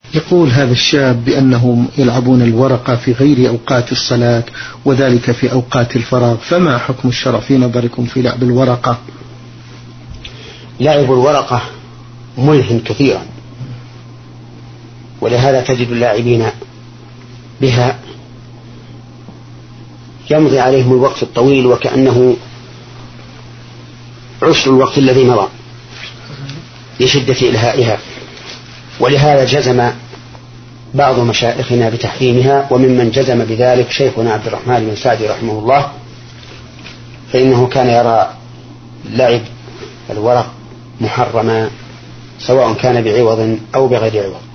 يقول هذا الشاب بأنهم يلعبون الورقة في غير أوقات الصلاة وذلك في أوقات الفراغ، فما حكم الشرع في نظركم في لعب الورقة؟ لعب الورقة ملح كثيرا، ولهذا تجد اللاعبين بها يمضي عليهم الوقت الطويل وكأنه عشر الوقت الذي مضى لشدة إلهائها. ولهذا جزم بعض مشايخنا بتحريمها، وممن جزم بذلك شيخنا عبد الرحمن بن سعدي رحمه الله، فإنه كان يرى لعب الورق محرما سواء كان بعوض أو بغير عوض.